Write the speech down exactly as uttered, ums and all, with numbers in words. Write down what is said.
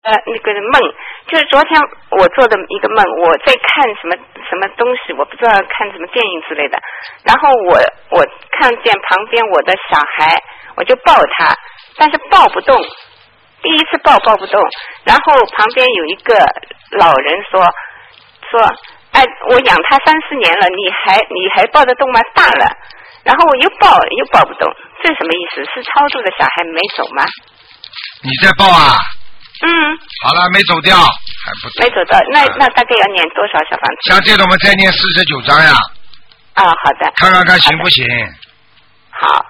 呃，那个梦，就是昨天我做的一个梦，我在看什么什么东西，我不知道看什么电影之类的，然后我我看见旁边我的小孩，我就抱他，但是抱不动，第一次抱抱不动，然后旁边有一个老人说说，哎，我养他三四年了，你还你还抱得动吗？大了，然后我又抱又抱不动，这什么意思？是超度的小孩没走吗？ 你在抱啊？ 嗯， 好了，没走掉，还不没走到，那那大概要念多少小房子？ 像这种我们再念四十九章呀。 啊，好的。 看看看行不行？ 好。